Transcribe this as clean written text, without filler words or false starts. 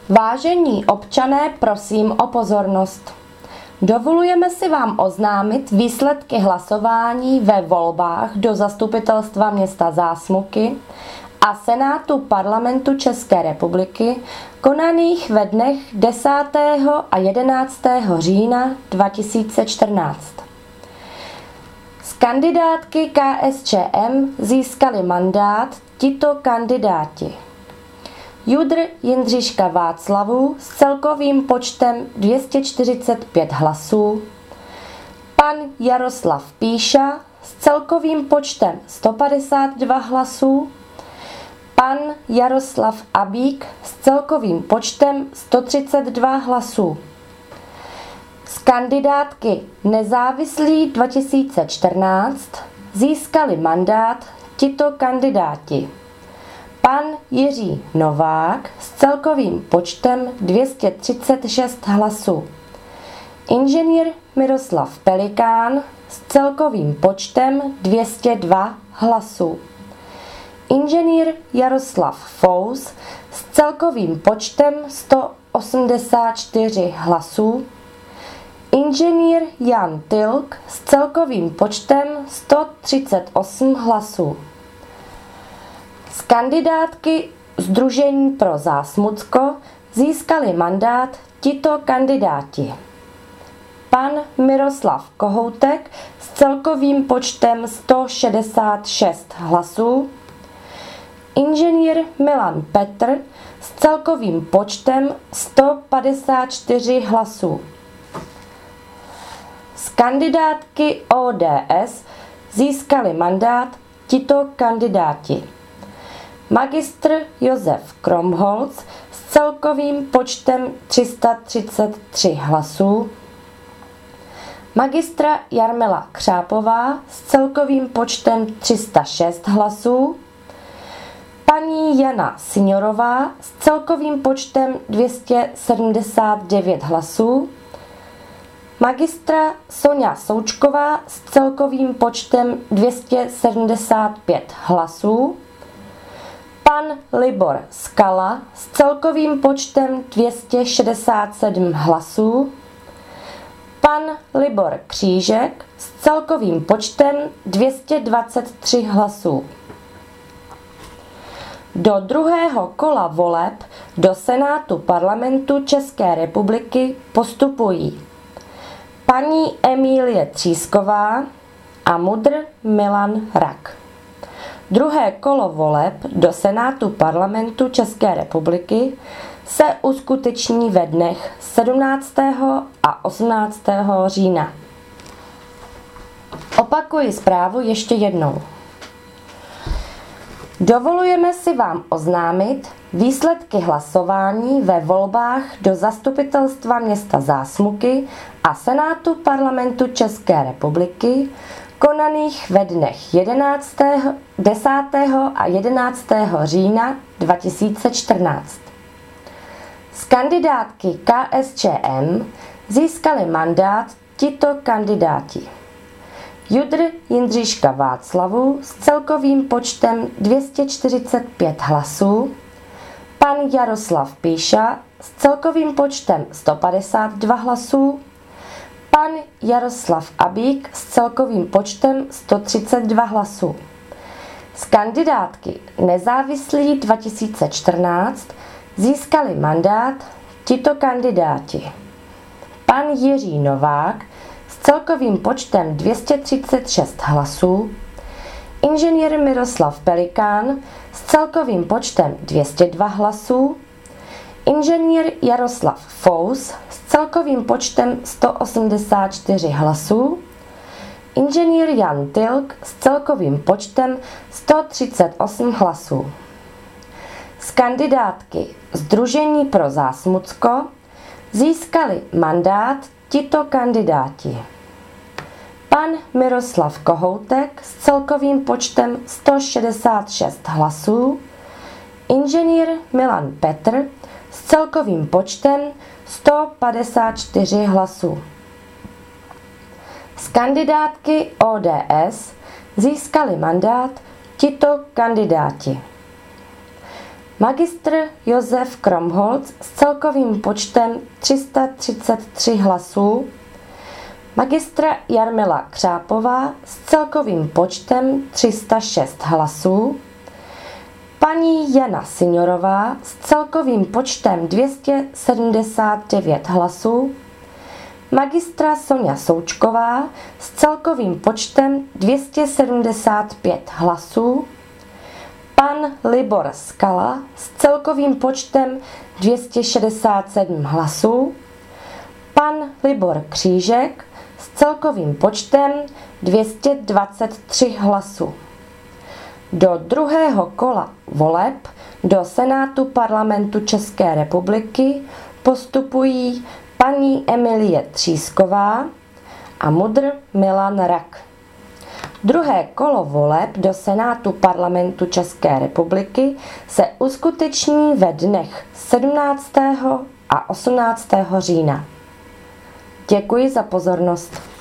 Vážení občané, prosím o pozornost. Dovolujeme si vám oznámit výsledky hlasování ve volbách do Zastupitelstva města Zásmuky a Senátu Parlamentu České republiky konaných ve dnech 10. a 11. října 2014. Z kandidátky KSČM získali mandát tito kandidáti: Judr Jindřiška Václavu s celkovým počtem 245 hlasů, pan Jaroslav Píša s celkovým počtem 152 hlasů, pan Jaroslav Abík s celkovým počtem 132 hlasů. Z kandidátky Nezávislí 2014 získali mandát tito kandidáti: pan Jiří Novák s celkovým počtem 236 hlasů, inženýr Miroslav Pelikán s celkovým počtem 202 hlasů, inženýr Jaroslav Fous s celkovým počtem 184 hlasů, inženýr Jan Tilk s celkovým počtem 138 hlasů. Z kandidátky Sdružení pro Zásmucko získali mandát tito kandidáti: pan Miroslav Kohoutek s celkovým počtem 166 hlasů, inženýr Milan Petr s celkovým počtem 154 hlasů. Z kandidátky ODS získali mandát tito kandidáti: magistr Josef Kromholc s celkovým počtem 333 hlasů, magistra Jarmila Křápová s celkovým počtem 306 hlasů, paní Jana Signorová s celkovým počtem 279 hlasů, magistra Soňa Součková s celkovým počtem 275 hlasů, pan Libor Skala s celkovým počtem 267 hlasů, pan Libor Křížek s celkovým počtem 223 hlasů. Do druhého kola voleb do Senátu Parlamentu České republiky postupují paní Emílie Třísková a mudr Milan Rak. Druhé kolo voleb do Senátu Parlamentu České republiky se uskuteční ve dnech 17. a 18. října. Opakuji zprávu ještě jednou. Dovolujeme si vám oznámit výsledky hlasování ve volbách do Zastupitelstva města Zásmuky a Senátu Parlamentu České republiky konaných ve dnech 10. a 11. října 2014. Z kandidátky KSČM získali mandát tito kandidáti: Judr Jindřiška Václavu s celkovým počtem 245 hlasů, pan Jaroslav Píša s celkovým počtem 152 hlasů, pan Jaroslav Abík s celkovým počtem 132 hlasů. Z kandidátky Nezávislí 2014 získali mandát tito kandidáti: pan Jiří Novák s celkovým počtem 236 hlasů, inženýr Miroslav Pelikán s celkovým počtem 202 hlasů, inženýr Jaroslav Fous s celkovým počtem 184 hlasů, inženýr Jan Tilk s celkovým počtem 138 hlasů. Z kandidátky Sdružení pro Zásmucko získali mandát tito kandidáti: pan Miroslav Kohoutek s celkovým počtem 166 hlasů, inženýr Milan Petr s celkovým počtem 154 hlasů. Z kandidátky ODS získali mandát tito kandidáti: magistr Josef Kromholc s celkovým počtem 333 hlasů, magistra Jarmila Křápová s celkovým počtem 306 hlasů, paní Jana Signorová s celkovým počtem 279 hlasů, magistra Soňa Součková s celkovým počtem 275 hlasů, pan Libor Skala s celkovým počtem 267 hlasů, pan Libor Křížek s celkovým počtem 223 hlasů. Do druhého kola voleb do Senátu Parlamentu České republiky postupují paní Emilie Třísková a mudr Milan Rak. Druhé kolo voleb do Senátu Parlamentu České republiky se uskuteční ve dnech 17. a 18. října. Děkuji za pozornost.